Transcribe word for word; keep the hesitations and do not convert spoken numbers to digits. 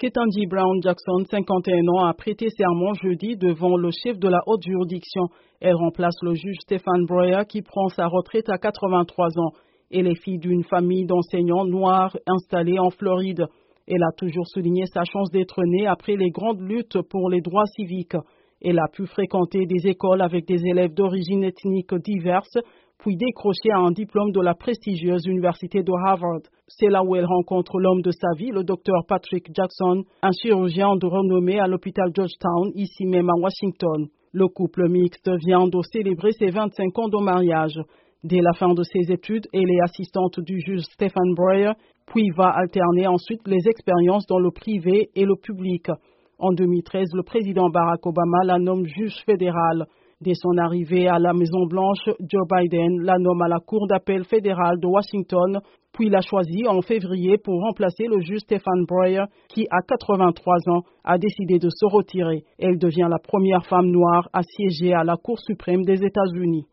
Ketanji Brown Jackson, cinquante et un ans, a prêté serment jeudi devant le chef de la haute juridiction. Elle remplace le juge Stephen Breyer qui prend sa retraite à quatre-vingt-trois ans. Elle est fille d'une famille d'enseignants noirs installés en Floride. Elle a toujours souligné sa chance d'être née après les grandes luttes pour les droits civiques. Elle a pu fréquenter des écoles avec des élèves d'origine ethnique diverses, puis décrocher un diplôme de la prestigieuse université de Harvard. C'est là où elle rencontre l'homme de sa vie, le docteur Patrick Jackson, un chirurgien de renommée à l'hôpital Georgetown, ici même à Washington. Le couple mixte vient de célébrer ses vingt-cinq ans de mariage. Dès la fin de ses études, elle est assistante du juge Stephen Breyer, puis va alterner ensuite les expériences dans le privé et le public. En deux mille treize, le président Barack Obama la nomme juge fédéral. Dès son arrivée à la Maison-Blanche, Joe Biden la nomme à la Cour d'appel fédérale de Washington, puis l'a choisi en février pour remplacer le juge Stephen Breyer, qui, à quatre-vingt-trois ans, a décidé de se retirer. Elle devient la première femme noire à siéger à la Cour suprême des États-Unis.